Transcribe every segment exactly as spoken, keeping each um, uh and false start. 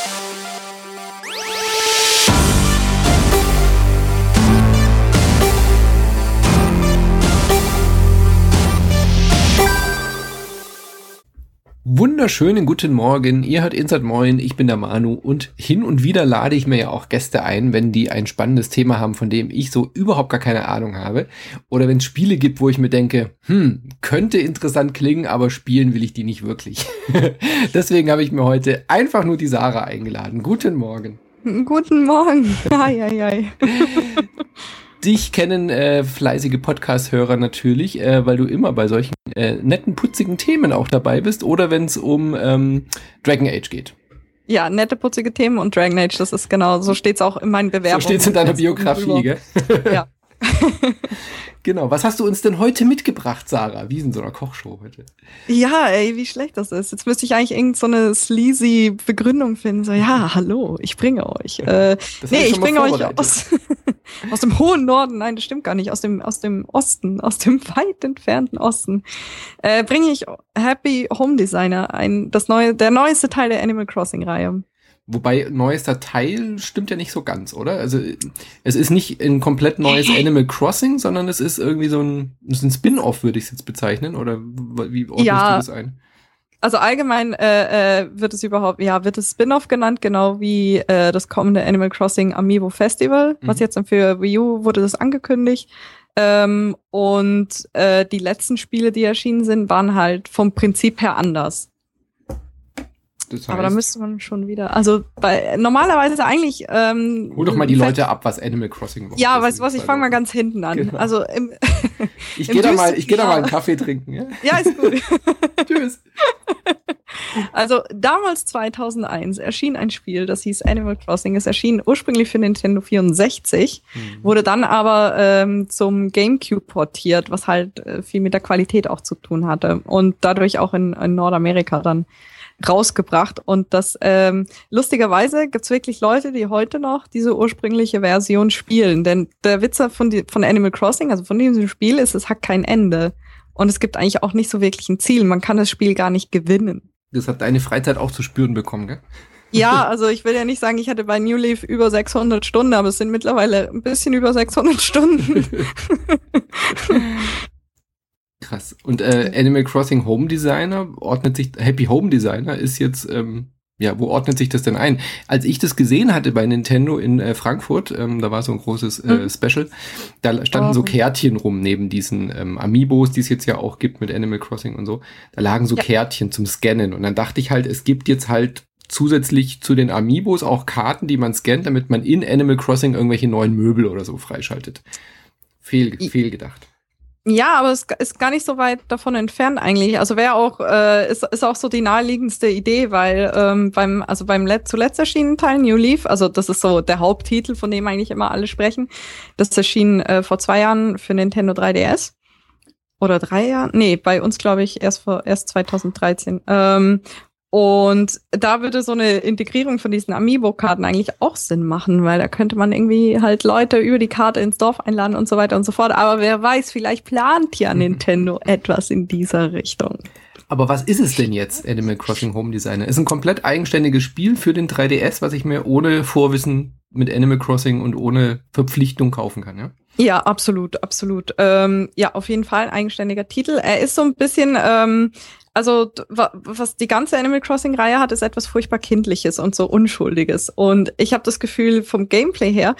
Wunderschönen guten Morgen, ihr hört Inside Moin, ich bin der Manu und hin und wieder lade ich mir ja auch Gäste ein, wenn die ein spannendes Thema haben, von dem ich so überhaupt gar keine Ahnung habe, oder wenn es Spiele gibt, wo ich mir denke, hm, könnte interessant klingen, aber spielen will ich die nicht wirklich. Deswegen habe ich mir heute einfach nur die Sarah eingeladen. Guten Morgen. Guten Morgen. Ai, ai, ai. Dich kennen äh, fleißige Podcast-Hörer natürlich, äh, weil du immer bei solchen äh, netten, putzigen Themen auch dabei bist oder wenn es um ähm, Dragon Age geht. Ja, nette, putzige Themen und Dragon Age, das ist genau, so steht's auch in meinen Bewerbungen. So steht's in deiner Biografie, gell? Ja. Genau, was hast du uns denn heute mitgebracht, Sarah? Wie in so einer Kochshow heute. Ja, ey, wie schlecht das ist. Jetzt müsste ich eigentlich irgend so eine sleazy Begründung finden. So, ja, hallo, ich bringe euch. Äh, nee, ich, ich bringe euch aus, aus dem hohen Norden. Nein, das stimmt gar nicht. Aus dem, aus dem Osten, aus dem weit entfernten Osten. Äh, bringe ich Happy Home Designer, ein, das neue, der neueste Teil der Animal Crossing Reihe. Wobei neuester Teil stimmt ja nicht so ganz, oder? Also es ist nicht ein komplett neues Animal Crossing, sondern es ist irgendwie so ein, ist ein Spin-off, würde ich es jetzt bezeichnen. Oder wie ordnest ja, du das ein? Also allgemein äh, äh, wird es überhaupt, ja, wird es Spin-off genannt, genau wie äh, das kommende Animal Crossing Amiibo Festival, mhm. was jetzt dann für Wii U wurde das angekündigt. Ähm, und äh, die letzten Spiele, die erschienen sind, waren halt vom Prinzip her anders. Das heißt, aber da müsste man schon wieder, also bei normalerweise eigentlich ähm, hol doch mal die Leute ab, was Animal Crossing war. Ja, weißt du was, ich fange mal ganz hinten an. Genau. Also im, ich gehe da mal, ich gehe da mal einen Kaffee trinken. Ja, ja ist gut. Tschüss. Also damals zweitausendeins erschien ein Spiel, das hieß Animal Crossing. Es erschien ursprünglich für Nintendo vierundsechzig, mhm. wurde dann aber ähm, zum GameCube portiert, was halt äh, viel mit der Qualität auch zu tun hatte und dadurch auch in, in Nordamerika dann rausgebracht. Und das ähm, lustigerweise gibt's wirklich Leute, die heute noch diese ursprüngliche Version spielen. Denn der Witz von, die, von Animal Crossing, also von diesem Spiel, ist, es hat kein Ende. Und es gibt eigentlich auch nicht so wirklich ein Ziel. Man kann das Spiel gar nicht gewinnen. Das hat deine Freizeit auch zu spüren bekommen, gell? Ja, also ich will ja nicht sagen, ich hatte bei New Leaf über sechshundert Stunden, aber es sind mittlerweile ein bisschen über sechshundert Stunden. Krass. Und äh, Animal Crossing Home Designer ordnet sich, Happy Home Designer ist jetzt, ähm, ja, wo ordnet sich das denn ein? Als ich das gesehen hatte bei Nintendo in äh, Frankfurt, ähm, da war so ein großes äh, mhm. Special, da standen oh. so Kärtchen rum neben diesen ähm, Amiibos, die es jetzt ja auch gibt mit Animal Crossing und so. Da lagen so ja. Kärtchen zum Scannen und dann dachte ich halt, es gibt jetzt halt zusätzlich zu den Amiibos auch Karten, die man scannt, damit man in Animal Crossing irgendwelche neuen Möbel oder so freischaltet. Fehl, fehlgedacht. Ja, aber es ist gar nicht so weit davon entfernt eigentlich. Also wäre auch äh, ist ist auch so die naheliegendste Idee, weil ähm, beim also beim Let- zuletzt erschienenen Teil New Leaf, also das ist so der Haupttitel, von dem eigentlich immer alle sprechen. Das erschien äh, vor zwei Jahren für Nintendo drei D S oder drei Jahren. Nee, bei uns glaube ich erst vor erst zweitausenddreizehn. Ähm, Und da würde so eine Integrierung von diesen Amiibo-Karten eigentlich auch Sinn machen, weil da könnte man irgendwie halt Leute über die Karte ins Dorf einladen und so weiter und so fort. Aber wer weiß, vielleicht plant ja Nintendo etwas in dieser Richtung. Aber was ist es denn jetzt, Animal Crossing Home Designer? Ist ein komplett eigenständiges Spiel für den drei D S, was ich mir ohne Vorwissen mit Animal Crossing und ohne Verpflichtung kaufen kann, ja? Ja, absolut, absolut. Ähm, ja, auf jeden Fall ein eigenständiger Titel. Er ist so ein bisschen... Ähm, Also, was die ganze Animal Crossing-Reihe hat, ist etwas furchtbar Kindliches und so Unschuldiges. Und ich habe das Gefühl vom Gameplay her,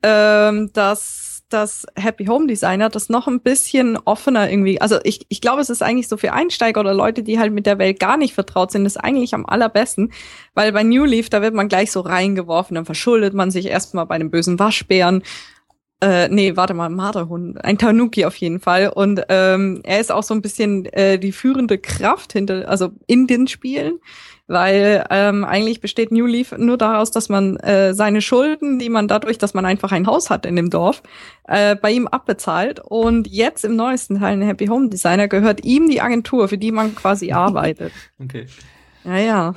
ähm, dass das Happy Home Designer das noch ein bisschen offener irgendwie, also ich ich glaube, es ist eigentlich so für Einsteiger oder Leute, die halt mit der Welt gar nicht vertraut sind, ist eigentlich am allerbesten, weil bei New Leaf, da wird man gleich so reingeworfen, dann verschuldet man sich erstmal bei einem bösen Waschbären. Äh, nee, warte mal, Marderhund. Ein Tanuki auf jeden Fall. Und ähm, er ist auch so ein bisschen äh, die führende Kraft hinter, also in den Spielen, weil ähm, eigentlich besteht New Leaf nur daraus, dass man äh, seine Schulden, die man dadurch, dass man einfach ein Haus hat in dem Dorf, äh, bei ihm abbezahlt. Und jetzt im neuesten Teil, in Happy Home Designer, gehört ihm die Agentur, für die man quasi arbeitet. Okay. Ja, ja.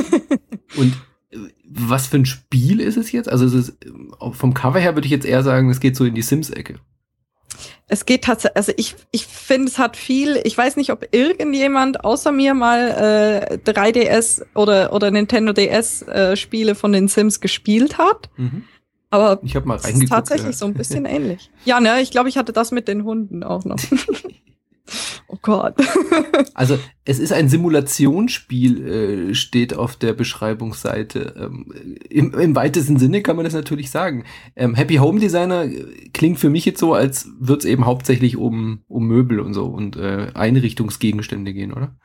Und was für ein Spiel ist es jetzt? Also es ist, vom Cover her würde ich jetzt eher sagen, es geht so in die Sims-Ecke. Es geht tatsächlich, also ich, ich finde, es hat viel, ich weiß nicht, ob irgendjemand außer mir mal äh, drei D S oder, oder Nintendo D S äh, Spiele von den Sims gespielt hat. Mhm. Aber ich habe mal es ist tatsächlich ja. so ein bisschen ähnlich. Ja, ne, ich glaube, ich hatte das mit den Hunden auch noch. Oh Gott. Also es ist ein Simulationsspiel, äh, steht auf der Beschreibungsseite. Ähm, im, Im weitesten Sinne kann man das natürlich sagen. Ähm, Happy Home Designer klingt für mich jetzt so, als würde es eben hauptsächlich um, um Möbel und so und äh, Einrichtungsgegenstände gehen, oder?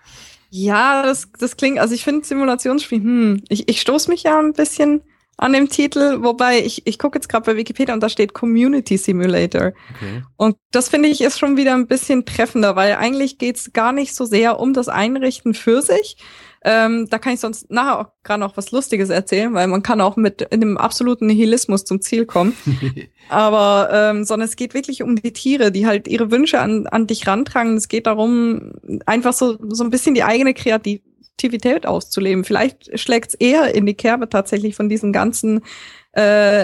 Ja, das, das klingt, also ich finde Simulationsspiel, hm, ich, ich stoße mich ja ein bisschen an dem Titel, wobei ich, ich gucke jetzt gerade bei Wikipedia und da steht Community Simulator. Okay. Und das finde ich ist schon wieder ein bisschen treffender, weil eigentlich geht's gar nicht so sehr um das Einrichten für sich. Ähm, da kann ich sonst nachher auch gerade noch was Lustiges erzählen, weil man kann auch mit in einem absoluten Nihilismus zum Ziel kommen. Aber ähm, sondern es geht wirklich um die Tiere, die halt ihre Wünsche an, an dich rantragen. Es geht darum, einfach so, so ein bisschen die eigene Kreativität Aktivität auszuleben. Vielleicht schlägt es eher in die Kerbe tatsächlich von diesen ganzen äh,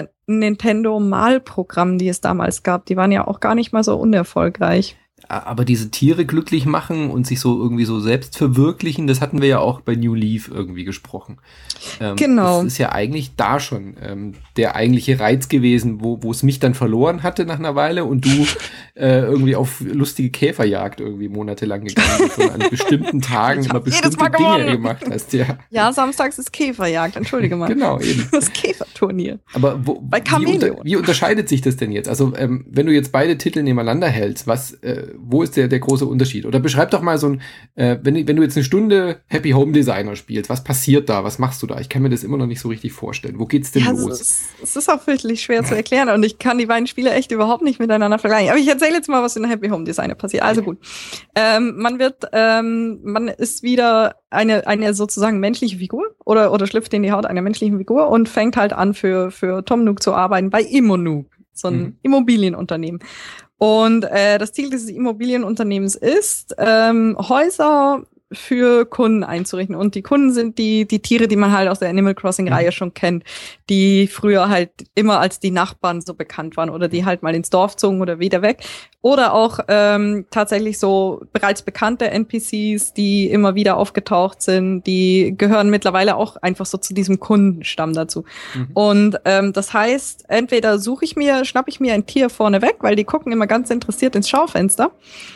Nintendo-Malprogrammen, die es damals gab. Die waren ja auch gar nicht mal so unerfolgreich. Aber diese Tiere glücklich machen und sich so irgendwie so selbst verwirklichen, das hatten wir ja auch bei New Leaf irgendwie gesprochen. Ähm, genau. Das ist ja eigentlich da schon ähm, der eigentliche Reiz gewesen, wo wo es mich dann verloren hatte nach einer Weile und du äh, irgendwie auf lustige Käferjagd irgendwie monatelang gegangen bist und an bestimmten Tagen immer bestimmte Dinge gemacht hast. Ja, ja, samstags ist Käferjagd, entschuldige mal. Genau, eben. Das Käferturnier. Aber wo, bei wie, unter, wie unterscheidet sich das denn jetzt? Also ähm, wenn du jetzt beide Titel nebeneinander hältst, was äh, wo ist der der große Unterschied? Oder beschreib doch mal so ein, äh, wenn, wenn du jetzt eine Stunde Happy Home Designer spielst, was passiert da? Was machst du da? Ich kann mir das immer noch nicht so richtig vorstellen. Wo geht's denn ja, los? Es, es ist auch wirklich schwer zu erklären und ich kann die beiden Spiele echt überhaupt nicht miteinander vergleichen. Aber ich erzähle jetzt mal, was in Happy Home Designer passiert. Also gut. Ähm, man wird, ähm, man ist wieder eine, eine sozusagen menschliche Figur oder, oder schlüpft in die Haut einer menschlichen Figur und fängt halt an für, für Tom Nook zu arbeiten bei Immonook, so ein mhm. Immobilienunternehmen. Und äh, das Ziel dieses Immobilienunternehmens ist, ähm, Häuser für Kunden einzurichten. Und die Kunden sind die die Tiere, die man halt aus der Animal Crossing-Reihe schon kennt, die früher halt immer als die Nachbarn so bekannt waren oder die halt mal ins Dorf zogen oder wieder weg. Oder auch ähm, tatsächlich so bereits bekannte N P Cs, die immer wieder aufgetaucht sind, die gehören mittlerweile auch einfach so zu diesem Kundenstamm dazu. Mhm. Und ähm, das heißt, entweder suche ich mir, schnapp ich mir ein Tier vorne weg, weil die gucken immer ganz interessiert ins Schaufenster,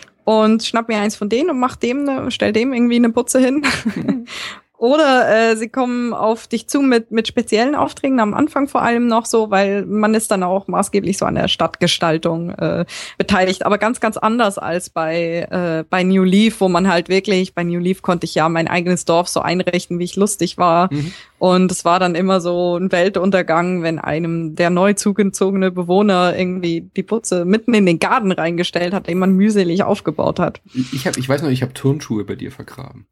und schnapp mir eins von denen und mach dem ne, stell dem irgendwie eine Butze hin. Oder äh, sie kommen auf dich zu mit mit speziellen Aufträgen, am Anfang vor allem noch so, weil man ist dann auch maßgeblich so an der Stadtgestaltung äh, beteiligt. Aber ganz, ganz anders als bei äh, bei New Leaf, wo man halt wirklich, bei New Leaf konnte ich ja mein eigenes Dorf so einrichten, wie ich lustig war. Mhm. Und es war dann immer so ein Weltuntergang, wenn einem der neu zugezogene Bewohner irgendwie die Putze mitten in den Garten reingestellt hat, den man mühselig aufgebaut hat. Ich, hab, ich weiß noch, ich habe Turnschuhe bei dir vergraben.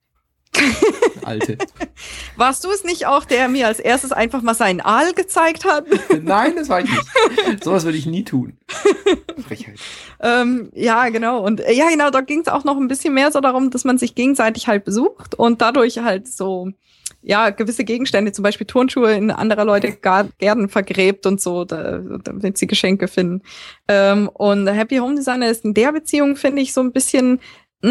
Alte. Warst du es nicht auch, der mir als erstes einfach mal seinen Aal gezeigt hat? Nein, das war ich nicht. Sowas würde ich nie tun. Frechheit. ähm, ja, genau. Und äh, ja, genau, da ging es auch noch ein bisschen mehr so darum, dass man sich gegenseitig halt besucht und dadurch halt so ja gewisse Gegenstände, zum Beispiel Turnschuhe in anderer Leute Gärten vergräbt und so, da, damit sie Geschenke finden. Ähm, und Happy Home Designer ist in der Beziehung, finde ich, so ein bisschen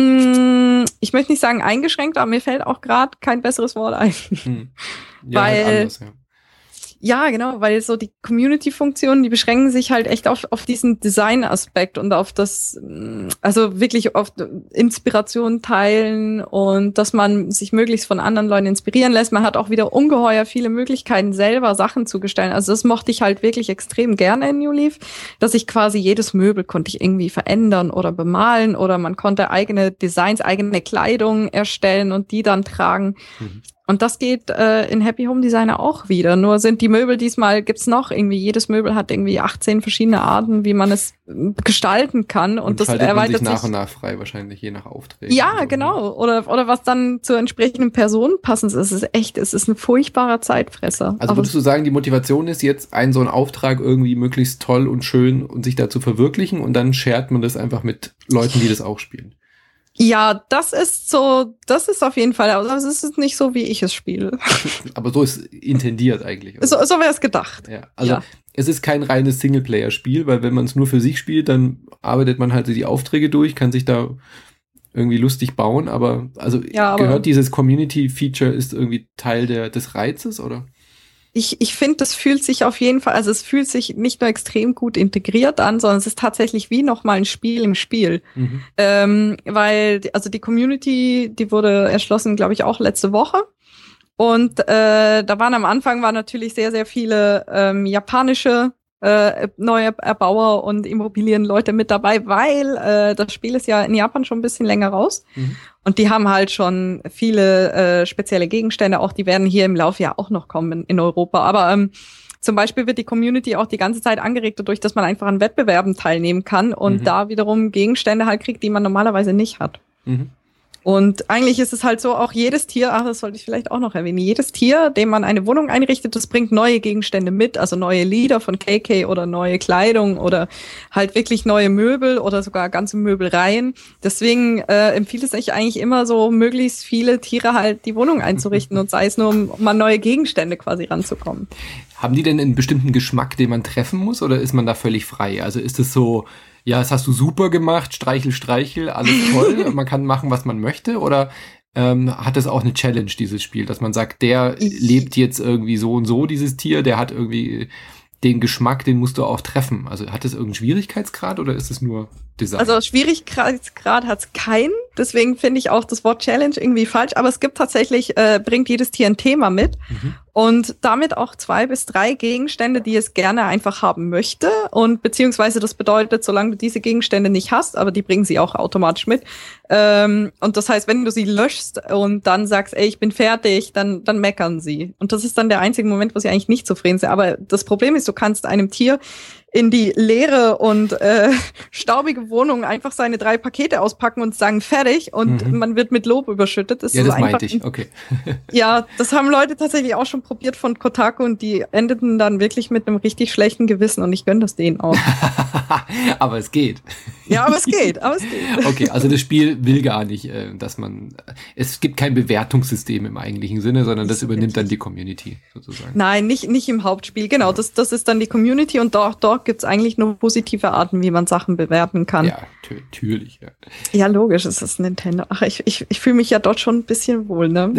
ich möchte nicht sagen eingeschränkt, aber mir fällt auch gerade kein besseres Wort ein. Hm. Ja, weil, halt anders, ja. Ja, genau, weil so die Community-Funktionen, die beschränken sich halt echt auf, auf diesen Design-Aspekt und auf das, also wirklich auf Inspiration teilen und dass man sich möglichst von anderen Leuten inspirieren lässt. Man hat auch wieder ungeheuer viele Möglichkeiten, selber Sachen zu gestalten. Also das mochte ich halt wirklich extrem gerne in New Leaf, dass ich quasi jedes Möbel konnte ich irgendwie verändern oder bemalen oder man konnte eigene Designs, eigene Kleidung erstellen und die dann tragen. Mhm. Und das geht äh, in Happy Home Designer auch wieder. Nur sind die Möbel diesmal, gibt's noch irgendwie, jedes Möbel hat irgendwie achtzehn verschiedene Arten, wie man es gestalten kann. Und, und das erweitert man sich nach und nach frei wahrscheinlich, je nach Aufträgen. Ja, so. Genau. Oder oder was dann zur entsprechenden Person passend ist. Es ist echt, es ist ein furchtbarer Zeitfresser. Also würdest du sagen, die Motivation ist jetzt, einen so einen Auftrag irgendwie möglichst toll und schön und sich da zu verwirklichen und dann shared man das einfach mit Leuten, die das auch spielen? Ja, das ist so, das ist auf jeden Fall, aber es ist nicht so, wie ich es spiele. Aber so ist intendiert eigentlich. Oder? So, so wäre es gedacht. Ja, also ja. es ist kein reines Singleplayer-Spiel, weil wenn man es nur für sich spielt, dann arbeitet man halt die Aufträge durch, kann sich da irgendwie lustig bauen, aber also Ja, aber gehört dieses Community-Feature ist irgendwie Teil der, des Reizes, oder? Ich, ich finde, das fühlt sich auf jeden Fall, also es fühlt sich nicht nur extrem gut integriert an, sondern es ist tatsächlich wie nochmal ein Spiel im Spiel. Mhm. Ähm, weil, die- also die Community, die wurde erschlossen, glaube ich, auch letzte Woche. Und äh, da waren am Anfang waren natürlich sehr, sehr viele ähm, japanische äh, neue Erbauer und Immobilienleute mit dabei, weil äh, das Spiel ist ja in Japan schon ein bisschen länger raus. Mhm. Und die haben halt schon viele äh, spezielle Gegenstände, auch die werden hier im Laufe ja auch noch kommen in, in Europa. Aber ähm, zum Beispiel wird die Community auch die ganze Zeit angeregt dadurch, dass man einfach an Wettbewerben teilnehmen kann und Mhm. da wiederum Gegenstände halt kriegt, die man normalerweise nicht hat. Mhm. Und eigentlich ist es halt so, auch jedes Tier, ach, das sollte ich vielleicht auch noch erwähnen, jedes Tier, dem man eine Wohnung einrichtet, das bringt neue Gegenstände mit, also neue Lieder von K K oder neue Kleidung oder halt wirklich neue Möbel oder sogar ganze Möbelreihen. Deswegen äh, empfiehlt es sich eigentlich immer so, möglichst viele Tiere halt die Wohnung einzurichten und sei es nur, um, um an neue Gegenstände quasi ranzukommen. Haben die denn einen bestimmten Geschmack, den man treffen muss, oder ist man da völlig frei? Also ist es so, ja, das hast du super gemacht, streichel, streichel, alles toll, man kann machen, was man möchte, oder ähm, hat es auch eine Challenge, dieses Spiel, dass man sagt, der Ich- lebt jetzt irgendwie so und so, dieses Tier, der hat irgendwie den Geschmack, den musst du auch treffen. Also hat es irgendeinen Schwierigkeitsgrad oder ist es nur Design? Also Schwierigkeitsgrad hat es keinen, deswegen finde ich auch das Wort Challenge irgendwie falsch, aber es gibt tatsächlich, äh, bringt jedes Tier ein Thema mit Mhm. und damit auch zwei bis drei Gegenstände, die es gerne einfach haben möchte und beziehungsweise das bedeutet, solange du diese Gegenstände nicht hast, aber die bringen sie auch automatisch mit ähm, und das heißt, wenn du sie löschst und dann sagst, ey, ich bin fertig, dann, dann meckern sie und das ist dann der einzige Moment, wo sie eigentlich nicht zufrieden sind, aber das Problem ist, du kannst einem Tier in die leere und äh, staubige Wohnung einfach seine drei Pakete auspacken und sagen fertig und Mhm. man wird mit Lob überschüttet. Das Ja, ist das einfach meinte ich, okay. Ja, das haben Leute tatsächlich auch schon probiert von Kotaku und die endeten dann wirklich mit einem richtig schlechten Gewissen und ich gönne das denen auch. Aber es geht. Ja, aber es geht, aber es geht. Okay, also das Spiel will gar nicht, äh, dass man, es gibt kein Bewertungssystem im eigentlichen Sinne, sondern das Nicht so übernimmt dann wirklich. die Community sozusagen. Nein, nicht, nicht im Hauptspiel, genau. Das, das ist dann die Community und dort, dort gibt's eigentlich nur positive Arten, wie man Sachen bewerten kann. Ja, tö- natürlich. Ja. Ja, logisch, es ist Nintendo. Ach, ich, ich, ich fühle mich ja dort schon ein bisschen wohl, ne?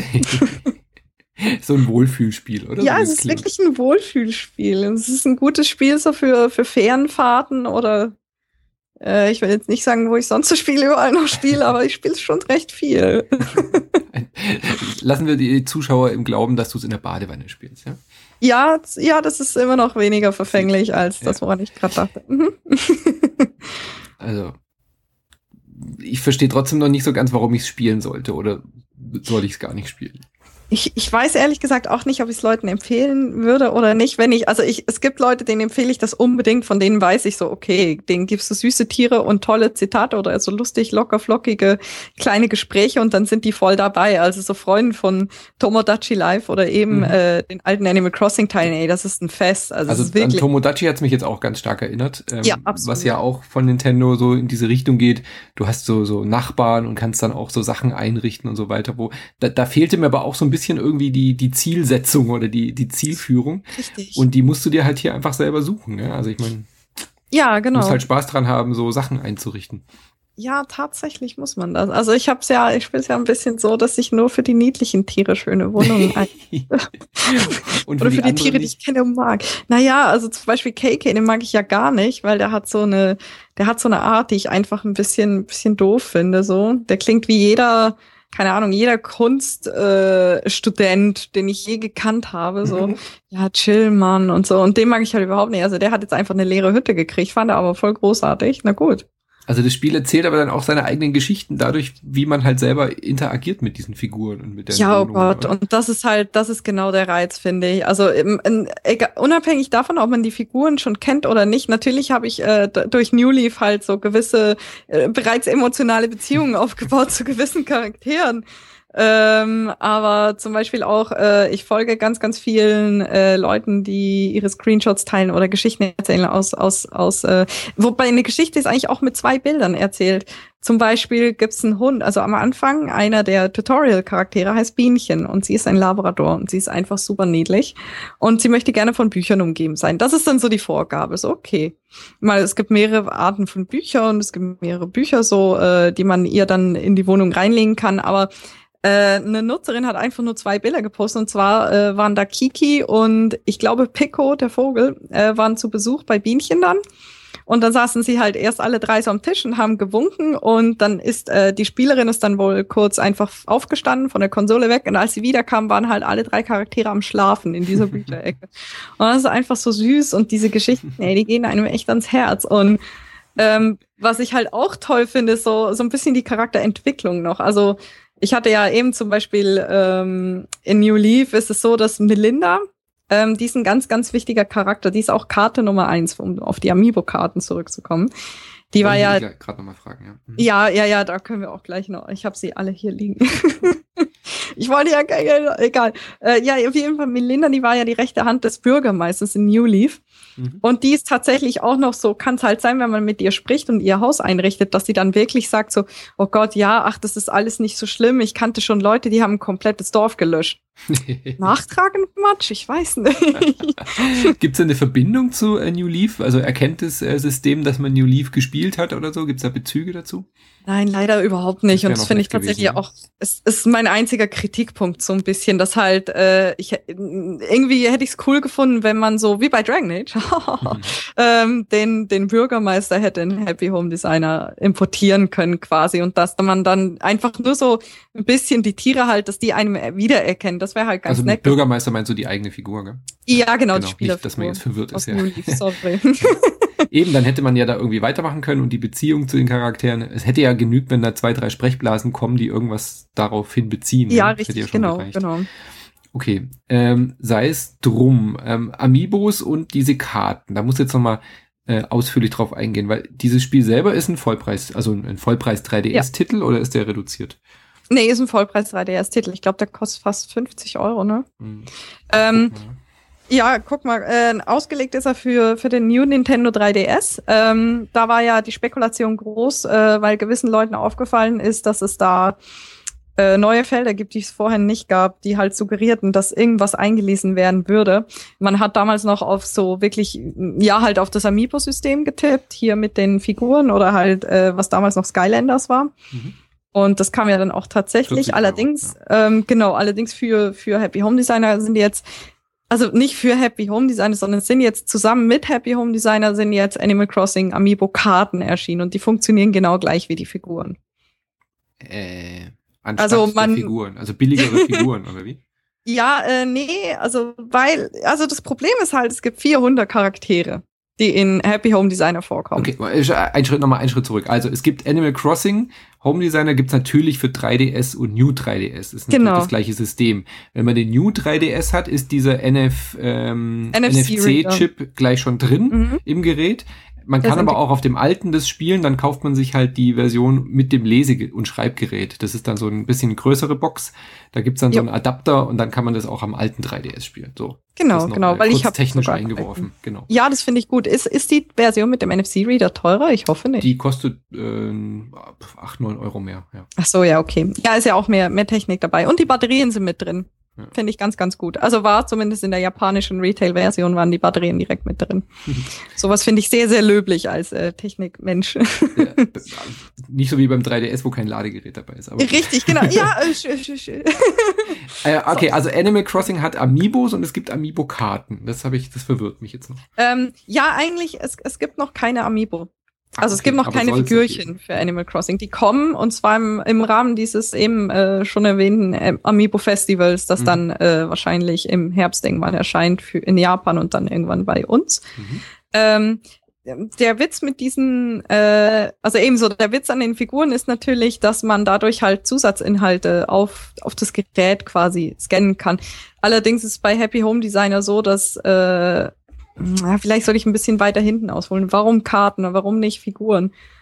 So ein Wohlfühlspiel, oder? Ja, So es wie ist klingt. wirklich ein Wohlfühlspiel. Es ist ein gutes Spiel so für, für Fernfahrten oder äh, ich will jetzt nicht sagen, wo ich sonst so Spiele überall noch spiele, aber ich spiele schon recht viel. Lassen wir die Zuschauer im Glauben, dass du es in der Badewanne spielst, ja? Ja, z- ja, das ist immer noch weniger verfänglich als das, woran ich gerade dachte. Mhm. Also, ich verstehe trotzdem noch nicht so ganz, warum ich es spielen sollte, oder soll ich es gar nicht spielen? Ich, ich weiß ehrlich gesagt auch nicht, ob ich es Leuten empfehlen würde oder nicht. Wenn ich, also ich, es gibt Leute, denen empfehle ich das unbedingt, von denen weiß ich so, okay, denen gibst du süße Tiere und tolle Zitate oder so lustig, locker, flockige, kleine Gespräche und dann sind die voll dabei. Also so Freunde von Tomodachi Life oder eben Mhm. äh, den alten Animal Crossing Teilen, ey, das ist ein Fest. Also, Also es ist an wirklich. Tomodachi hat es mich jetzt auch ganz stark erinnert, ähm, Ja, absolut. was ja auch von Nintendo so in diese Richtung geht. Du hast so so Nachbarn und kannst dann auch so Sachen einrichten und so weiter. Wo da, da fehlte mir aber auch so ein bisschen irgendwie die die Zielsetzung oder die die Zielführung Richtig. und die musst du dir halt hier einfach selber suchen. Ne? Also ich meine, ja, du genau. musst halt Spaß dran haben, so Sachen einzurichten. Ja, tatsächlich muss man das. Also ich hab's ja, ich spiel's ja ein bisschen so, dass ich nur für die niedlichen Tiere schöne Wohnungen ein Und oder für die anderen Tiere, die nicht. ich kenne und mag. Naja, also zum Beispiel K K, den mag ich ja gar nicht, weil der hat so eine, der hat so eine Art, die ich einfach ein bisschen, bisschen doof finde. So, der klingt wie jeder, keine Ahnung, jeder Kunststudent, äh, Student, den ich je gekannt habe. So, Mhm. ja, chill, Mann und so. Und den mag ich halt überhaupt nicht. Also der hat jetzt einfach eine leere Hütte gekriegt, fand er aber voll großartig. Na gut. Also das Spiel erzählt aber dann auch seine eigenen Geschichten dadurch, wie man halt selber interagiert mit diesen Figuren und mit der Ja, oh Wohnung, Gott, oder? und das ist halt, das ist genau der Reiz, finde ich. Also im, in, egal, unabhängig davon, ob man die Figuren schon kennt oder nicht, natürlich habe ich äh, d- durch New Leaf halt so gewisse, äh, bereits emotionale Beziehungen aufgebaut zu gewissen Charakteren. Ähm, aber zum Beispiel auch, äh, ich folge ganz, ganz vielen äh, Leuten, die ihre Screenshots teilen oder Geschichten erzählen aus, aus, aus, äh, wobei eine Geschichte ist eigentlich auch mit zwei Bildern erzählt. Zum Beispiel gibt's einen Hund, also am Anfang, einer der Tutorial-Charaktere heißt Bienchen und sie ist ein Labrador und sie ist einfach super niedlich und sie möchte gerne von Büchern umgeben sein. Das ist dann so die Vorgabe, so okay. Mal, es gibt mehrere Arten von Büchern und es gibt mehrere Bücher so, äh, die man ihr dann in die Wohnung reinlegen kann, aber äh, eine Nutzerin hat einfach nur zwei Bilder gepostet und zwar äh, waren da Kiki und ich glaube Pico, der Vogel, äh, waren zu Besuch bei Bienchen dann. Und dann saßen sie halt erst alle drei so am Tisch und haben gewunken und dann ist äh, die Spielerin ist dann wohl kurz einfach aufgestanden von der Konsole weg und als sie wiederkam, waren halt alle drei Charaktere am Schlafen in dieser Bücherecke. Und das ist einfach so süß und diese Geschichten, ey, die gehen einem echt ans Herz. Und ähm, was ich halt auch toll finde, ist so, so ein bisschen die Charakterentwicklung noch. Also ich hatte ja eben zum Beispiel ähm, in New Leaf ist es so, dass Melinda, Ähm, die ist ein ganz, ganz wichtiger Charakter. Die ist auch Karte Nummer eins, um auf die Amiibo-Karten zurückzukommen. Die war ja. Ich gerade nochmal fragen, ja. Mhm. Ja, ja, ja, da können wir auch gleich noch. Ich habe sie alle hier liegen. Ich wollte ja, egal. Äh, ja, auf jeden Fall, Melinda, die war ja die rechte Hand des Bürgermeisters in New Leaf. Mhm. Und die ist tatsächlich auch noch so, kann es halt sein, wenn man mit ihr spricht und ihr Haus einrichtet, dass sie dann wirklich sagt so, oh Gott, ja, ach, das ist alles nicht so schlimm. Ich kannte schon Leute, die haben ein komplettes Dorf gelöscht. Nachtragend Matsch, ich weiß nicht. Gibt es eine Verbindung zu äh, New Leaf? Also erkennt das äh, System, dass man New Leaf gespielt hat oder so? Gibt es da Bezüge dazu? Nein, leider überhaupt nicht. Das und das finde ich tatsächlich gewesen, auch, es ist mein einziger Kritikpunkt so ein bisschen, dass halt, äh, ich irgendwie hätte ich es cool gefunden, wenn man so, wie bei Dragon Age, mhm. ähm, den, den Bürgermeister hätte in Happy Home Designer importieren können quasi und dass man dann einfach nur so ein bisschen die Tiere halt, dass die einem wiedererkennen. Das wäre halt ganz also nett. Also Bürgermeister meinst du die eigene Figur, gell? Ja, genau, genau die Spielerfigur. Nicht, dass man jetzt verwirrt ist, ja. Leaf, sorry. Eben, dann hätte man ja da irgendwie weitermachen können und die Beziehung zu den Charakteren, es hätte ja genügt, wenn da zwei, drei Sprechblasen kommen, die irgendwas daraufhin beziehen. Ja, ne? richtig, ja genau, gereicht. genau. Okay, ähm, sei es drum, ähm, Amiibos und diese Karten, da muss jetzt nochmal äh, ausführlich drauf eingehen, weil dieses Spiel selber ist ein Vollpreis, also ein Vollpreis drei D S-Titel ja. Oder ist der reduziert? Nee, ist ein Vollpreis drei D S-Titel. Ich glaube, der kostet fast fünfzig Euro, ne? Hm. Ähm, Ja, guck mal, äh, ausgelegt ist er für für den New Nintendo drei D S. Ähm, da war ja die Spekulation groß, äh, weil gewissen Leuten aufgefallen ist, dass es da äh, neue Felder gibt, die es vorher nicht gab, die halt suggerierten, dass irgendwas eingelesen werden würde. Man hat damals noch auf so wirklich, ja, halt auf das Amiibo-System getippt, hier mit den Figuren oder halt, äh, was damals noch Skylanders war. Mhm. Und das kam ja dann auch tatsächlich. Allerdings, Euro, ja. ähm, genau, allerdings für für Happy Home Designer sind die jetzt Also nicht für Happy Home Designer, sondern es sind jetzt zusammen mit Happy Home Designer sind jetzt Animal Crossing Amiibo Karten erschienen und die funktionieren genau gleich wie die Figuren. Äh, anstatt also man, der Figuren, also billigere Figuren, oder wie? Ja, äh, nee, also weil, also das Problem ist halt, es gibt vierhundert Charaktere, die in Happy Home Designer vorkommen. Okay, ein Schritt, nochmal einen Schritt zurück. Also es gibt Animal Crossing, Home Designer gibt's natürlich für drei D S und New drei D S. Das ist natürlich genau. das gleiche System. Wenn man den New drei D S hat, ist dieser N F, ähm, N F C-Chip gleich schon drin mhm. im Gerät. Man kann aber auch auf dem alten das spielen, dann kauft man sich halt die Version mit dem Lese- und Schreibgerät. Das ist dann so ein bisschen größere Box. Da gibt's dann jo. so einen Adapter und dann kann man das auch am alten drei D S spielen. So. Genau, genau, weil ich habe technisch eingeworfen. Genau. Ja, das finde ich gut. Ist ist die Version mit dem N F C-Reader teurer? Ich hoffe nicht. Die kostet äh, acht, neun Euro mehr. Ja. Ach so, ja, okay. Ja, ist ja auch mehr mehr Technik dabei und die Batterien sind mit drin. Ja. Finde ich ganz, ganz gut. Also war zumindest in der japanischen Retail-Version waren die Batterien direkt mit drin. Sowas finde ich sehr, sehr löblich als äh, Technikmensch. Ja, nicht so wie beim drei D S, wo kein Ladegerät dabei ist. Aber richtig, genau. Ja, äh, schön, schön, schön. äh, okay, also Animal Crossing hat Amiibos und es gibt Amiibo-Karten. Das habe ich, das verwirrt mich jetzt noch. Ähm, ja, eigentlich, es, es gibt noch keine Amiibo. Also okay, es gibt noch keine Figürchen für Animal Crossing. Die kommen und zwar im, im Rahmen dieses eben äh, schon erwähnten äh, Amiibo-Festivals, das mhm. dann äh, wahrscheinlich im Herbst irgendwann erscheint für, in Japan und dann irgendwann bei uns. Mhm. Ähm, der Witz mit diesen, äh, also ebenso der Witz an den Figuren ist natürlich, dass man dadurch halt Zusatzinhalte auf auf das Gerät quasi scannen kann. Allerdings ist es bei Happy Home Designer so, dass äh, ja, vielleicht soll ich ein bisschen weiter hinten ausholen. Warum Karten? Warum nicht Figuren?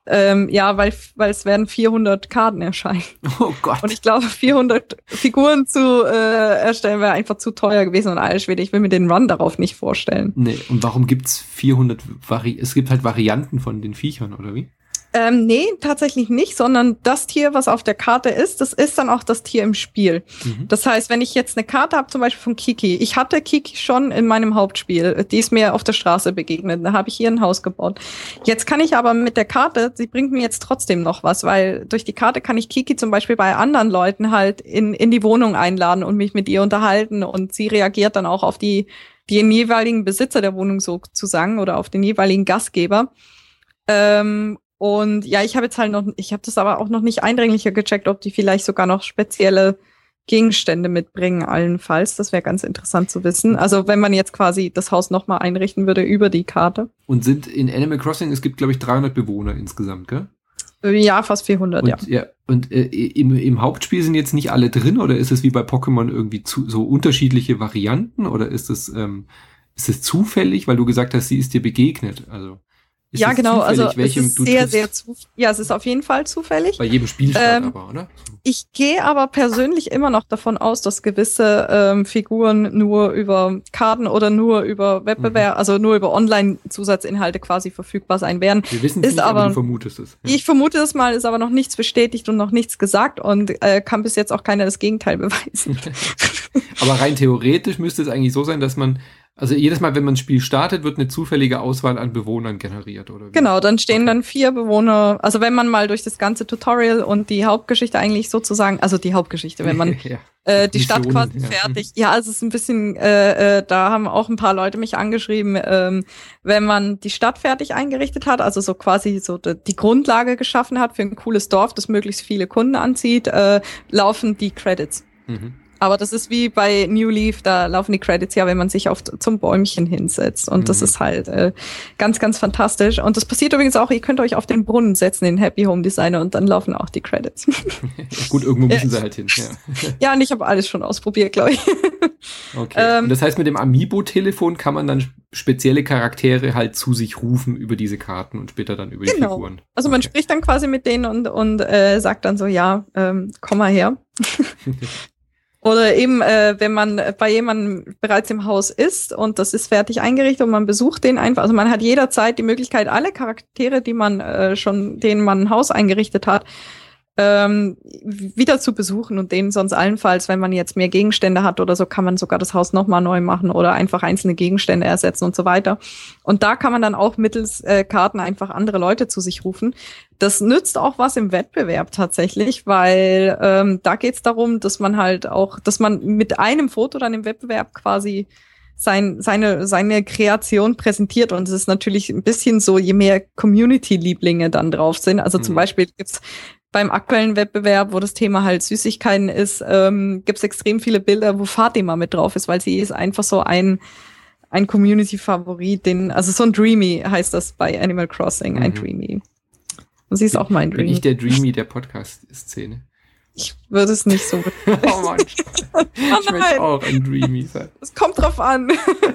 Ähm, ja, weil, weil es werden vierhundert Karten erscheinen. Oh Gott. Und ich glaube, vierhundert Figuren zu äh, erstellen wäre einfach zu teuer gewesen und alles schwede. Ich will mir den Run darauf nicht vorstellen. Nee, und warum gibt's vierhundert Vari- es gibt halt Varianten von den Viechern, oder wie? Ähm, nee, tatsächlich nicht, sondern das Tier, was auf der Karte ist, das ist dann auch das Tier im Spiel. Mhm. Das heißt, wenn ich jetzt eine Karte habe, zum Beispiel von Kiki, ich hatte Kiki schon in meinem Hauptspiel, die ist mir auf der Straße begegnet, da habe ich hier ein Haus gebaut. Jetzt kann ich aber mit der Karte, sie bringt mir jetzt trotzdem noch was, weil durch die Karte kann ich Kiki zum Beispiel bei anderen Leuten halt in, in die Wohnung einladen und mich mit ihr unterhalten und sie reagiert dann auch auf die, den jeweiligen Besitzer der Wohnung sozusagen oder auf den jeweiligen Gastgeber. Ähm, Und ja, ich habe jetzt halt noch, ich habe das aber auch noch nicht eindringlicher gecheckt, ob die vielleicht sogar noch spezielle Gegenstände mitbringen, allenfalls. Das wäre ganz interessant zu wissen. Also wenn man jetzt quasi das Haus nochmal einrichten würde über die Karte. Und sind in Animal Crossing, es gibt, glaube ich, dreihundert Bewohner insgesamt, gell? Ja, fast vierhundert, und, ja. ja. Und äh, im, im Hauptspiel sind jetzt nicht alle drin, oder ist es wie bei Pokémon irgendwie zu, so unterschiedliche Varianten, oder ist es, ähm, ist es zufällig, weil du gesagt hast, sie ist dir begegnet, also... Ist ja, genau, also welchem es ist du sehr, triffst? sehr zufällig. Ja, es ist auf jeden Fall zufällig. Bei jedem Spielstand ähm, aber, oder? Ich gehe aber persönlich immer noch davon aus, dass gewisse ähm, Figuren nur über Karten oder nur über Wettbewerb, mhm. also nur über Online-Zusatzinhalte quasi verfügbar sein werden. Wir wissen es nicht, aber, aber du vermutest es. Ja. Ich vermute es mal, ist aber noch nichts bestätigt und noch nichts gesagt und äh, kann bis jetzt auch keiner das Gegenteil beweisen. Aber rein theoretisch müsste es eigentlich so sein, dass man Also jedes Mal, wenn man ein Spiel startet, wird eine zufällige Auswahl an Bewohnern generiert, oder wie? Genau, dann stehen okay. dann vier Bewohner, also wenn man mal durch das ganze Tutorial und die Hauptgeschichte eigentlich sozusagen, also die Hauptgeschichte, wenn man ja. äh, die Stadt Missionen, quasi ja. fertig, ja, also es ist ein bisschen, äh, äh, da haben auch ein paar Leute mich angeschrieben, ähm, wenn man die Stadt fertig eingerichtet hat, also so quasi so die, die Grundlage geschaffen hat für ein cooles Dorf, das möglichst viele Kunden anzieht, äh, laufen die Credits. Mhm. Aber das ist wie bei New Leaf, da laufen die Credits ja, wenn man sich auf zum Bäumchen hinsetzt. Und mhm. das ist halt äh, ganz, ganz fantastisch. Und das passiert übrigens auch, ihr könnt euch auf den Brunnen setzen, den Happy Home Designer, und dann laufen auch die Credits. Gut, irgendwo müssen sie halt hin. Ja, ja, und ich habe alles schon ausprobiert, glaube ich. Okay. Ähm, und das heißt, mit dem Amiibo-Telefon kann man dann spezielle Charaktere halt zu sich rufen über diese Karten und später dann über die genau. Figuren. Also man okay. spricht dann quasi mit denen und, und äh, sagt dann so, ja, ähm, komm mal her. Oder eben, äh, wenn man bei jemandem bereits im Haus ist und das ist fertig eingerichtet und man besucht den einfach, also man hat jederzeit die Möglichkeit, alle Charaktere, die man äh, schon, denen man ein Haus eingerichtet hat, ähm, wieder zu besuchen und denen sonst allenfalls, wenn man jetzt mehr Gegenstände hat oder so, kann man sogar das Haus nochmal neu machen oder einfach einzelne Gegenstände ersetzen und so weiter. Und da kann man dann auch mittels äh, Karten einfach andere Leute zu sich rufen. Das nützt auch was im Wettbewerb tatsächlich, weil ähm, da geht's darum, dass man halt auch, dass man mit einem Foto dann im Wettbewerb quasi sein, seine, seine Kreation präsentiert. Und es ist natürlich ein bisschen so, je mehr Community-Lieblinge dann drauf sind. Also mhm. zum Beispiel gibt's beim aktuellen Wettbewerb, wo das Thema halt Süßigkeiten ist, ähm, gibt's extrem viele Bilder, wo Fatima mit drauf ist, weil sie ist einfach so ein ein Community-Favorit, den, also so ein Dreamy heißt das bei Animal Crossing, mhm. ein Dreamy. Und sie ist auch mein Dreamy. Bin ich der Dreamy der Podcast-Szene? Ich würde es nicht so oh Mann. Ich möchte auch ein Dreamy sein. Es kommt drauf an.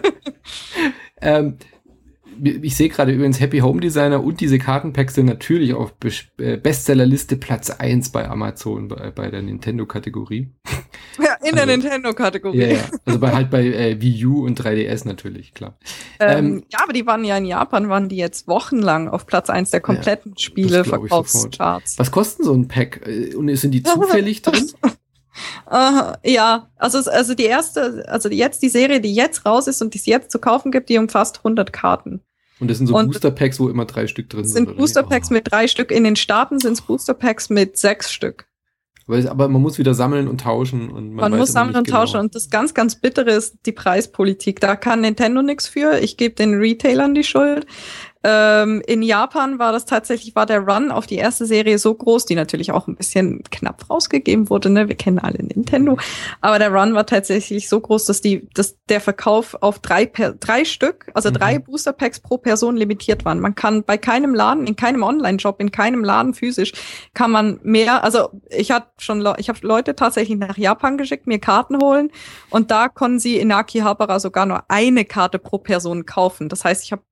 ähm, ich sehe gerade übrigens, Happy Home Designer und diese Kartenpacks sind natürlich auf Bestsellerliste Platz eins bei Amazon, bei, bei der Nintendo-Kategorie. Ja, in also, der Nintendo-Kategorie. Ja, ja. Also bei, halt bei äh, Wii U und drei D S natürlich, klar. Ähm, ähm, ja, aber die waren ja in Japan, waren die jetzt wochenlang auf Platz eins der kompletten ja, Spiele-Verkaufscharts. Was kosten so ein Pack? Und sind die zufällig drin? Uh, ja, also, also die erste, also jetzt die Serie, die jetzt raus ist und die es jetzt zu kaufen gibt, die umfasst hundert Karten. Und das sind so Booster-Packs, wo immer drei Stück drin sind? sind Booster-Packs oh. mit drei Stück. In den Staaten sind es Booster-Packs mit sechs Stück. Aber, aber man muss wieder sammeln und tauschen. Und man man weiß muss sammeln und genau. tauschen. Und das ganz, ganz Bittere ist die Preispolitik. Da kann Nintendo nichts für. Ich gebe den Retailern die Schuld. Ähm, in Japan war das tatsächlich, war der Run auf die erste Serie so groß, die natürlich auch ein bisschen knapp rausgegeben wurde, ne? Wir kennen alle Nintendo. Aber der Run war tatsächlich so groß, dass die, dass der Verkauf auf drei, per, drei Stück, also mhm. drei Booster Packs pro Person limitiert waren. Man kann bei keinem Laden, in keinem Online-Shop, in keinem Laden physisch, kann man mehr, also ich hatte schon, ich habe Leute tatsächlich nach Japan geschickt, mir Karten holen und da konnten sie in Akihabara sogar nur eine Karte pro Person kaufen. Das heißt, ich habe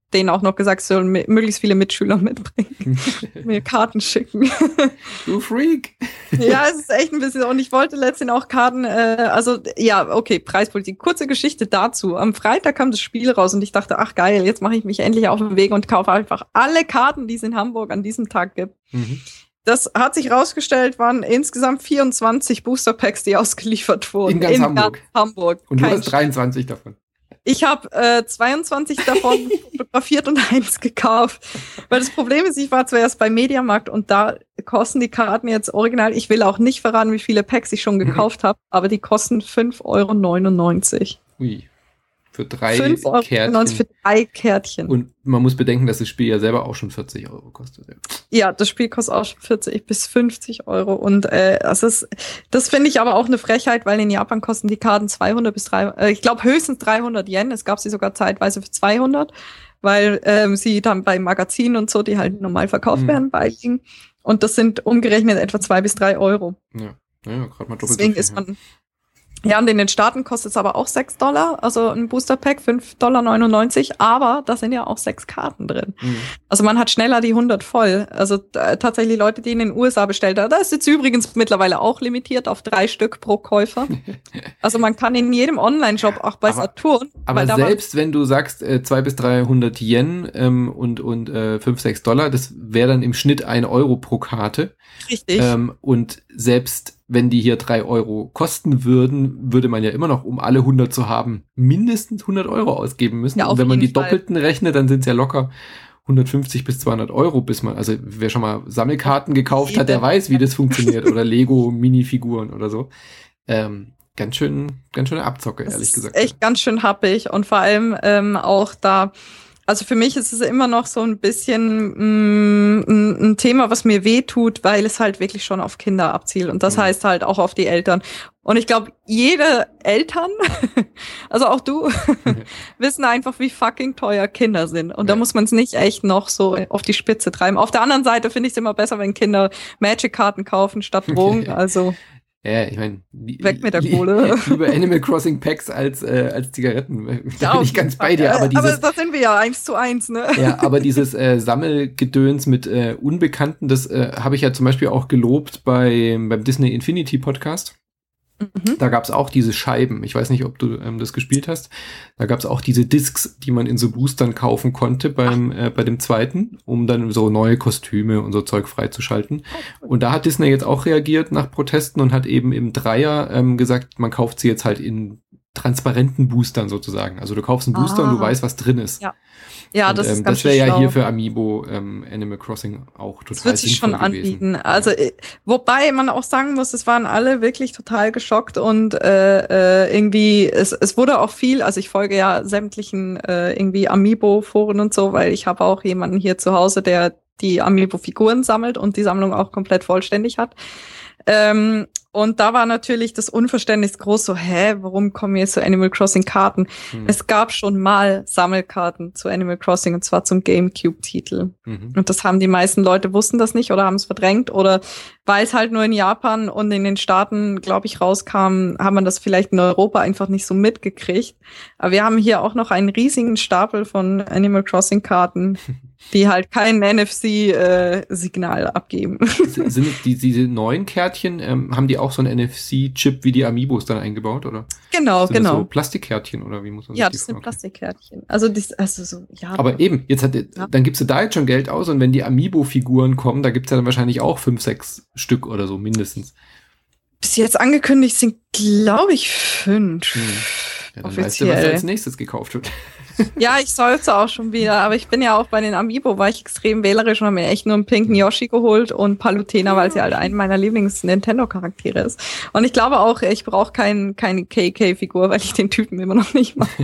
denen auch noch gesagt, sie sollen möglichst viele Mitschüler mitbringen, mir Karten schicken. Du Freak! Ja, es ist echt ein bisschen, und ich wollte letztens auch Karten, äh, also ja, okay, Preispolitik. Kurze Geschichte dazu. Am Freitag kam das Spiel raus und ich dachte, ach geil, jetzt mache ich mich endlich auf den Weg und kaufe einfach alle Karten, die es in Hamburg an diesem Tag gibt. Mhm. Das hat sich rausgestellt, waren insgesamt vierundzwanzig Booster-Packs, die ausgeliefert wurden. In ganz in Hamburg. Ganz Hamburg. Und du hast dreiundzwanzig davon. Ich habe äh, zweiundzwanzig davon fotografiert und eins gekauft. Weil das Problem ist, ich war zuerst beim Mediamarkt und da kosten die Karten jetzt original. Ich will auch nicht verraten, wie viele Packs ich schon gekauft habe, aber die kosten fünf Euro neunundneunzig. Ui. Für drei fünf Euro Kärtchen. Für drei Kärtchen. Und man muss bedenken, dass das Spiel ja selber auch schon vierzig Euro kostet. Ja, ja, das Spiel kostet auch schon vierzig bis fünfzig Euro. Und äh, das ist, das finde ich aber auch eine Frechheit, weil in Japan kosten die Karten zweihundert bis dreihundert, äh, ich glaube höchstens dreihundert Yen. Es gab sie sogar zeitweise für zweihundert, weil ähm, sie dann bei Magazinen und so, die halt normal verkauft mhm. werden, beiliegen. Und das sind umgerechnet etwa zwei bis drei Euro. Ja, ja, gerade mal doppelt Deswegen so viel, ist man Ja, und in den Staaten kostet es aber auch sechs Dollar, also ein Booster-Pack, fünf Dollar neunundneunzig, aber da sind ja auch sechs Karten drin. Mhm. Also man hat schneller die hundert voll. Also äh, tatsächlich Leute, die in den U S A bestellt haben, da ist jetzt übrigens mittlerweile auch limitiert auf drei Stück pro Käufer. Also man kann in jedem Online-Shop, auch bei aber, Saturn. Aber selbst wenn du sagst, äh, zwei bis dreihundert Yen ähm, und, und äh, fünf, sechs Dollar, das wäre dann im Schnitt ein Euro pro Karte. Richtig. Ähm, und selbst wenn die hier drei Euro kosten würden, würde man ja immer noch, um alle hundert zu haben, mindestens hundert Euro ausgeben müssen. Ja, und wenn man die Fall. Doppelten rechnet, dann sind es ja locker hundertfünfzig bis zweihundert Euro, bis man, also wer schon mal Sammelkarten gekauft Jede. hat, der weiß, wie das funktioniert. Oder Lego-Minifiguren oder so. Ähm, ganz schön, ganz schöne Abzocke, das ehrlich gesagt. Echt ganz schön happig und vor allem ähm, auch da. Also für mich ist es immer noch so ein bisschen mh, ein, ein Thema, was mir weh tut, weil es halt wirklich schon auf Kinder abzielt. Und das mhm. heißt halt auch auf die Eltern. Und ich glaube, jede Eltern, also auch du, mhm. wissen einfach, wie fucking teuer Kinder sind. Und ja. da muss man es nicht echt noch so auf die Spitze treiben. Auf der anderen Seite finde ich es immer besser, wenn Kinder Magic-Karten kaufen statt Drogen. Also ja, ich meine, weg mit der Kohle. Lieber Animal Crossing Packs als äh, als Zigaretten. Da bin ich ganz bei dir. Aber, dieses, aber da sind wir ja eins zu eins, ne? Ja, aber dieses äh, Sammelgedöns mit äh, Unbekannten, das äh, habe ich ja zum Beispiel auch gelobt bei beim Disney Infinity Podcast. Mhm. Da gab's auch diese Scheiben. Ich weiß nicht, ob du ähm, das gespielt hast. Da gab's auch diese Discs, die man in so Boostern kaufen konnte beim äh, bei dem zweiten, um dann so neue Kostüme und so Zeug freizuschalten. Oh, und da hat Disney jetzt auch reagiert nach Protesten und hat eben im Dreier ähm, gesagt, man kauft sie jetzt halt in transparenten Boostern sozusagen. Also du kaufst einen Booster ah. und du weißt, was drin ist. Ja. Ja, und, das ähm, ist ganz Das wäre ja schlau. hier für Amiibo ähm, Animal Crossing auch total das wird sich schon anbieten. Gewesen. Also äh, wobei man auch sagen muss, es waren alle wirklich total geschockt und äh, äh, irgendwie es es wurde auch viel. Also ich folge ja sämtlichen äh, irgendwie Amiibo-Foren und so, weil ich habe auch jemanden hier zu Hause, der die Amiibo-Figuren sammelt und die Sammlung auch komplett vollständig hat. Ähm, und da war natürlich das Unverständnis groß, so, hä, warum kommen jetzt so Animal Crossing Karten? Mhm. Es gab schon mal Sammelkarten zu Animal Crossing und zwar zum GameCube-Titel. Mhm. Und das haben die meisten Leute, wussten das nicht oder haben es verdrängt oder weil es halt nur in Japan und in den Staaten, glaube ich, rauskam, haben man das vielleicht in Europa einfach nicht so mitgekriegt. Aber wir haben hier auch noch einen riesigen Stapel von Animal Crossing Karten, die halt kein N F C-Signal äh, abgeben. Sind die, diese neuen Kärtchen, ähm, haben die auch so einen N F C-Chip wie die Amiibos dann eingebaut, oder? Genau, sind genau. Das so Plastikkärtchen, oder wie muss man ja, das das sind Plastikkärtchen. Also, das, also so, ja. Aber eben, jetzt hat, ja. dann gibst du da jetzt schon Geld aus und wenn die Amiibo-Figuren kommen, da gibt's ja dann wahrscheinlich auch fünf, sechs Stück oder so, mindestens. Bis jetzt angekündigt sind, glaube ich, fünf. Hm. Ja, dann offiziell. Weißt du, was als nächstes gekauft wird. Ja, ich sollte auch schon wieder, aber ich bin ja auch bei den Amiibo, war ich extrem wählerisch und habe mir echt nur einen pinken Yoshi geholt und Palutena, weil sie halt einen meiner Lieblings-Nintendo-Charaktere ist. Und ich glaube auch, ich brauche kein, keine K K-Figur, weil ich den Typen immer noch nicht mag.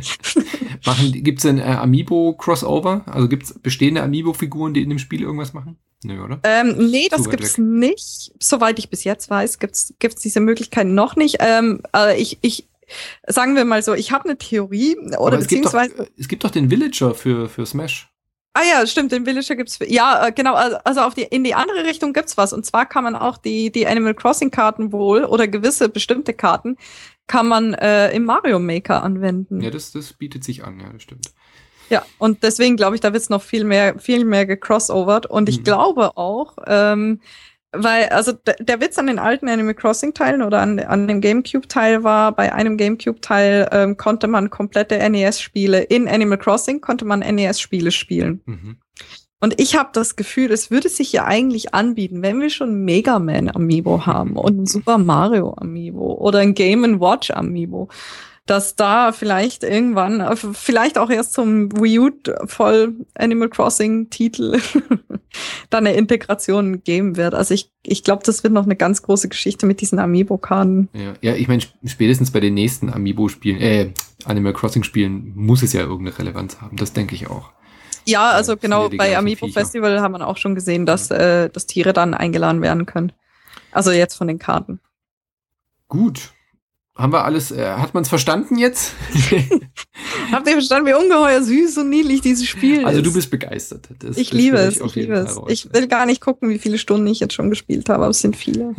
Machen, gibt's denn äh, Amiibo-Crossover? Also gibt's bestehende Amiibo-Figuren, die in dem Spiel irgendwas machen? Nö, oder? Ähm, nee, das gibt's weg. nicht. Soweit ich bis jetzt weiß, gibt's gibt's diese Möglichkeit noch nicht. Ähm, äh, ich ich Sagen wir mal so, ich habe eine Theorie, oder Aber beziehungsweise... Es gibt, doch, es gibt doch den Villager für, für Smash. Ah ja, stimmt, den Villager gibt's für, ja, genau, also auf die, in die andere Richtung gibt's was. Und zwar kann man auch die, die Animal Crossing Karten wohl, oder gewisse bestimmte Karten, kann man äh, im Mario Maker anwenden. Ja, das, das bietet sich an, ja, das stimmt. Ja, und deswegen glaube ich, da wird es noch viel mehr, viel mehr gecrossovert. Und ich mhm. glaube auch, ähm, weil, also d- der Witz an den alten Animal Crossing-Teilen oder an, an dem GameCube-Teil war, bei einem GameCube-Teil ähm, konnte man komplette N E S-Spiele, in Animal Crossing konnte man N E S-Spiele spielen. Mhm. Und ich habe das Gefühl, es würde sich ja eigentlich anbieten, wenn wir schon Mega Man Amiibo haben und ein Super Mario Amiibo oder ein Game and Watch Amiibo, dass da vielleicht irgendwann, vielleicht auch erst zum Wii U voll Animal Crossing Titel dann eine Integration geben wird. Also ich, ich glaube, das wird noch eine ganz große Geschichte mit diesen Amiibo-Karten. Ja, ja, ich meine, spätestens bei den nächsten Amiibo-Spielen, äh, Animal Crossing-Spielen muss es ja irgendeine Relevanz haben. Das denke ich auch. Ja, also ja, genau, bei Amiibo Viecher. Festival haben wir auch schon gesehen, dass, äh, dass Tiere dann eingeladen werden können. Also jetzt von den Karten. Gut. Haben wir alles, äh, hat man es verstanden jetzt? Habt ihr verstanden, wie ungeheuer süß und niedlich dieses Spiel ist? Also du bist begeistert. Das, ich das liebe es, ich, ich liebe es. Ich will gar nicht gucken, wie viele Stunden ich jetzt schon gespielt habe, aber es sind viele.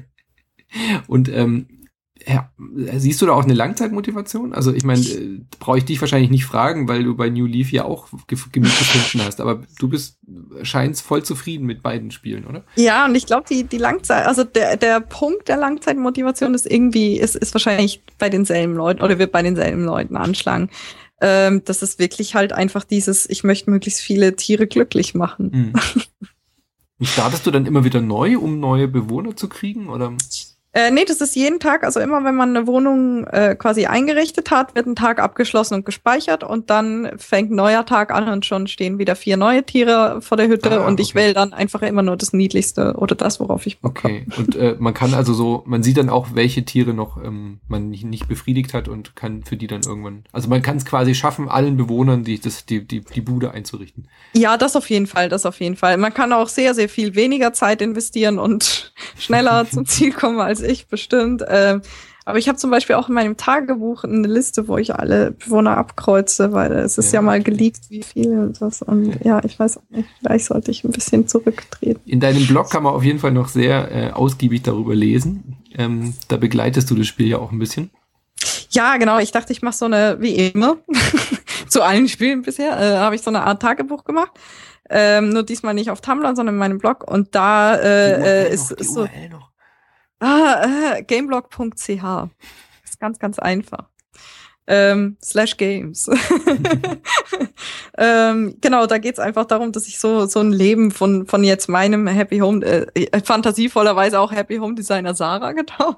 Und ähm, ja, siehst du da auch eine Langzeitmotivation? Also ich meine, äh, brauche ich dich wahrscheinlich nicht fragen, weil du bei New Leaf ja auch ge- genug gefunden hast, aber du bist scheinst voll zufrieden mit beiden Spielen, oder? Ja, und ich glaube, die die Langzeit, also der der Punkt der Langzeitmotivation ist irgendwie, ist ist wahrscheinlich bei denselben Leuten oder wird bei denselben Leuten anschlagen. Ähm, das ist wirklich halt einfach dieses, ich möchte möglichst viele Tiere glücklich machen. Mhm. Und startest du dann immer wieder neu, um neue Bewohner zu kriegen, oder? Äh, nee, das ist jeden Tag, also immer wenn man eine Wohnung äh, quasi eingerichtet hat, wird ein Tag abgeschlossen und gespeichert und dann fängt ein neuer Tag an und schon stehen wieder vier neue Tiere vor der Hütte ah, und ich okay. wähle dann einfach immer nur das Niedlichste oder das, worauf ich Bock habe. Okay, und äh, man kann also so, man sieht dann auch, welche Tiere noch ähm, man nicht, nicht befriedigt hat und kann für die dann irgendwann, also man kann es quasi schaffen, allen Bewohnern die, das, die, die, die Bude einzurichten. Ja, das auf jeden Fall, das auf jeden Fall. Man kann auch sehr, sehr viel weniger Zeit investieren und schneller zum Ziel kommen als ich bestimmt. Ähm, aber ich habe zum Beispiel auch in meinem Tagebuch eine Liste, wo ich alle Bewohner abkreuze, weil es ist ja, ja mal geleakt, wie viele und das. Und ja. ja, ich weiß auch nicht, vielleicht sollte ich ein bisschen zurücktreten. In deinem Blog kann man auf jeden Fall noch sehr äh, ausgiebig darüber lesen. Ähm, da begleitest du das Spiel ja auch ein bisschen. Ja, genau. Ich dachte, ich mache so eine, wie immer, zu allen Spielen bisher, äh, habe ich so eine Art Tagebuch gemacht. Ähm, nur diesmal nicht auf Tumblr, sondern in meinem Blog. Und da äh, äh, ist, noch, ist so... Noch. Ah, äh, gameblog punkt c h. Ist ganz, ganz einfach. Ähm, slash Games. ähm, genau, da geht's einfach darum, dass ich so so ein Leben von von jetzt meinem Happy Home, äh, fantasievollerweise auch Happy Home Designer Sarah getauft,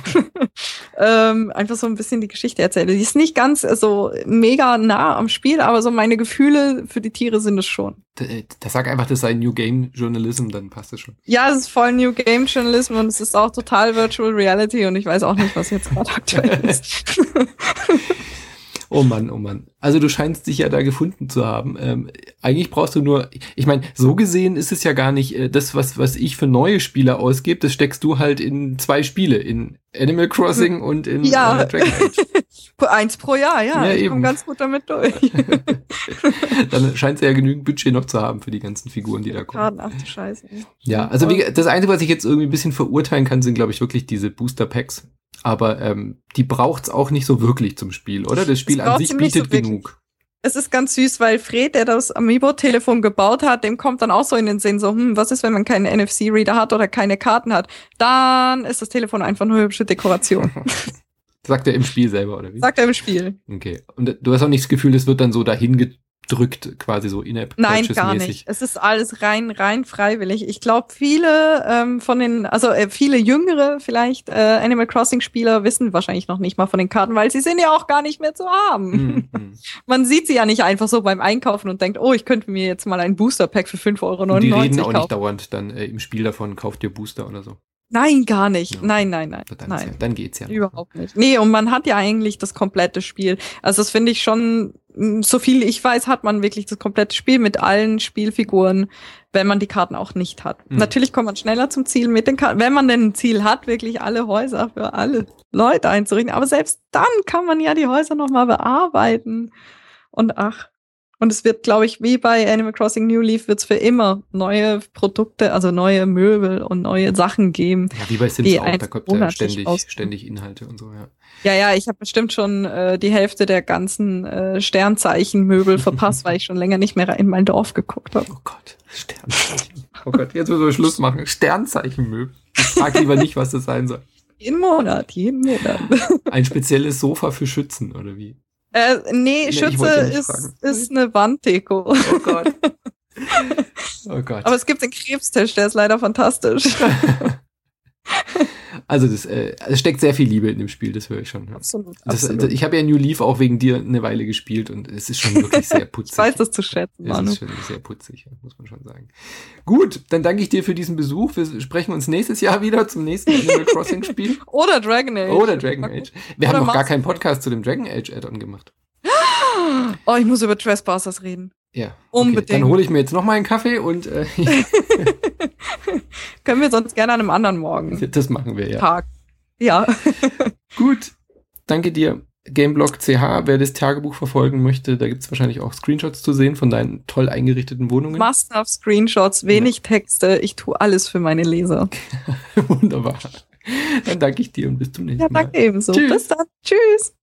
ähm, einfach so ein bisschen die Geschichte erzähle. Die ist nicht ganz so mega nah am Spiel, aber so meine Gefühle für die Tiere sind es schon. Da, da sag einfach, das sei New Game Journalism, dann passt es schon. Ja, es ist voll New Game Journalism und es ist auch total Virtual Reality und ich weiß auch nicht, was jetzt gerade aktuell ist. Oh Mann, oh Mann. Also du scheinst dich ja da gefunden zu haben. Ähm, eigentlich brauchst du nur, ich meine, so gesehen ist es ja gar nicht äh, das, was was ich für neue Spiele ausgebe, das steckst du halt in zwei Spiele, in Animal Crossing und in ja. äh, Dragon Age. Eins pro Jahr, ja. ja ich komme ganz gut damit durch. Dann scheint es ja genügend Budget noch zu haben für die ganzen Figuren, die da kommen. Ach du Scheiße. Ja, also wie, das Einzige, was ich jetzt irgendwie ein bisschen verurteilen kann, sind, glaube ich, wirklich diese Booster-Packs. Aber ähm, die braucht's auch nicht so wirklich zum Spiel, oder? Das Spiel an sich bietet so genug. Es ist ganz süß, weil Fred, der das Amiibo-Telefon gebaut hat, dem kommt dann auch so in den Sinn, so, hm, was ist, wenn man keinen N F C-Reader hat oder keine Karten hat? Dann ist das Telefon einfach nur hübsche Dekoration. Sagt er im Spiel selber, oder wie? Sagt er im Spiel. Okay. Und du hast auch nicht das Gefühl, das wird dann so dahin gedrückt, quasi so in-app Nein, gar nicht. Es ist alles rein, rein freiwillig. Ich glaube, viele ähm, von den, also äh, viele jüngere vielleicht äh, Animal Crossing-Spieler wissen wahrscheinlich noch nicht mal von den Karten, weil sie sind ja auch gar nicht mehr zu haben. Mhm. Man sieht sie ja nicht einfach so beim Einkaufen und denkt, oh, ich könnte mir jetzt mal ein Booster-Pack für fünf Euro neunundneunzig kaufen. Die reden auch nicht dauernd dann äh, im Spiel davon, kauft dir Booster oder so. Nein, gar nicht. Ja. Nein, nein, nein. Dann, nein. Ja, dann geht's ja. Überhaupt nicht. Nee, und man hat ja eigentlich das komplette Spiel. Also das finde ich schon, so viel ich weiß, hat man wirklich das komplette Spiel mit allen Spielfiguren, wenn man die Karten auch nicht hat. Mhm. Natürlich kommt man schneller zum Ziel mit den Karten, wenn man denn ein Ziel hat, wirklich alle Häuser für alle Leute einzurichten. Aber selbst dann kann man ja die Häuser nochmal bearbeiten. Und ach, Und es wird, glaube ich, wie bei Animal Crossing New Leaf, wird es für immer neue Produkte, also neue Möbel und neue Sachen geben. Ja, wie bei Sims die auch, da kommt ja ständig, ständig Inhalte und so, ja. Ja, ja, ich habe bestimmt schon äh, die Hälfte der ganzen äh, Sternzeichenmöbel verpasst, weil ich schon länger nicht mehr in mein Dorf geguckt habe. Oh Gott, Sternzeichen. Oh Gott, jetzt müssen wir Schluss machen. Sternzeichenmöbel. Ich frage lieber nicht, was das sein soll. Jeden Monat, jeden Monat. Ein spezielles Sofa für Schützen, oder wie? Äh, nee, nee Schütze ist, ist eine Wanddeko. Oh Gott. Oh Gott. Aber es gibt den Krebstisch, der ist leider fantastisch. Also das, äh, es steckt sehr viel Liebe in dem Spiel, das höre ich schon. Absolut, das, absolut. Das, ich habe ja New Leaf auch wegen dir eine Weile gespielt und es ist schon wirklich sehr putzig. Ich weiß das zu schätzen, Manu. Es ist schon sehr putzig, muss man schon sagen. Gut, dann danke ich dir für diesen Besuch. Wir sprechen uns nächstes Jahr wieder zum nächsten Animal Crossing Spiel. Oder Dragon Age. Oder Dragon Age. Wir Oder haben noch Master gar keinen Podcast zu dem Dragon Age Add-on gemacht. Oh, ich muss über Trespassers reden. Ja, unbedingt. Okay. Dann hole ich mir jetzt noch mal einen Kaffee und äh, können wir sonst gerne an einem anderen Morgen. Das machen wir, ja. Tag. Ja. Gut, danke dir. Gameblog C H, wer das Tagebuch verfolgen möchte, da gibt es wahrscheinlich auch Screenshots zu sehen von deinen toll eingerichteten Wohnungen. Must-have Screenshots, wenig ja. Texte. Ich tue alles für meine Leser. Wunderbar. Dann danke ich dir und bis zum nächsten Mal. Ja, danke Mal. ebenso. Tschüss. Bis dann. Tschüss.